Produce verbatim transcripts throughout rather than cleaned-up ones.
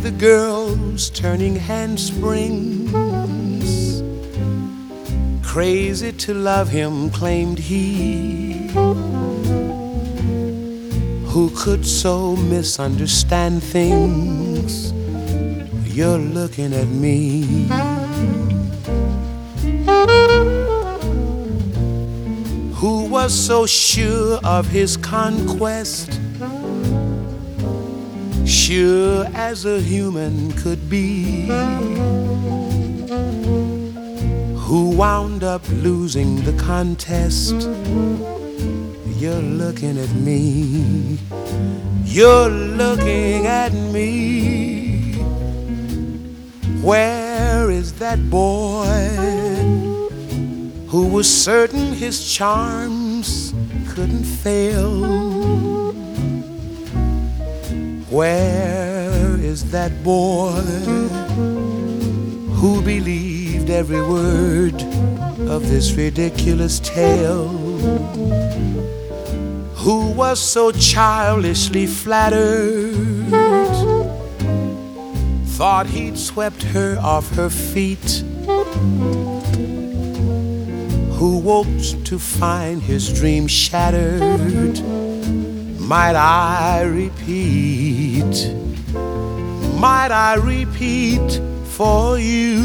the girls turning handsprings. Crazy to love him, claimed he, who could so misunderstand things. You're looking at me. Who was so sure of his conquest, sure as a human could be, who wound up losing the contest. You're looking at me. You're looking at me. Where is that boy who was certain his charms couldn't fail? Where is that boy who believed every word of this ridiculous tale? Who was so childishly flattered, thought he'd swept her off her feet? Who woke to find his dream shattered? Might I repeat, might I repeat for you?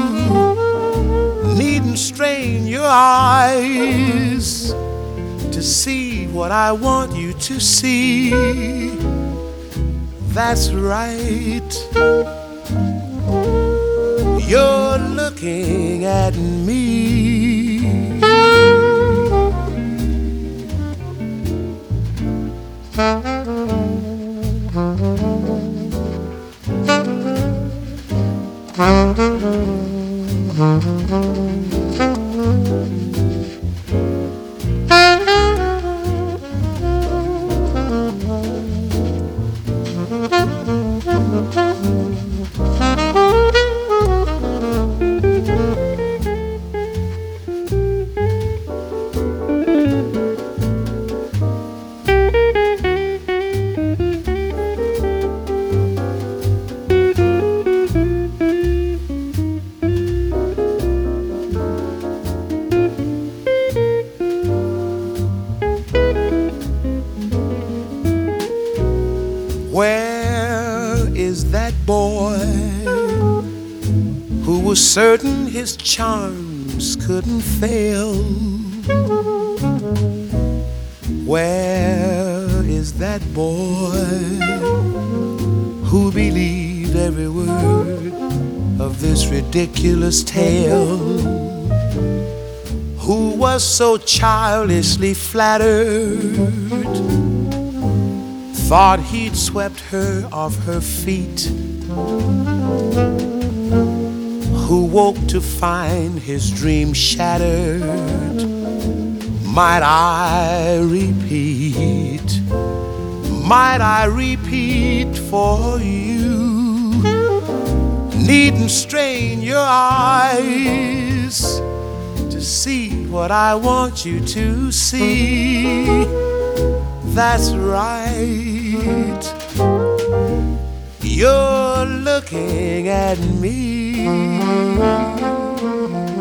Needn't strain your eyes to see what I want you to see. That's right. You're looking at me. Where is that boy who was certain his charms couldn't fail? Where is that boy who believed every word of this ridiculous tale? Who was so childishly flattered, thought he'd swept her off her feet? Who woke to find his dream shattered? Might I repeat, might I repeat for you? Needn't strain your eyes to see what I want you to see. That's right. You're looking at me.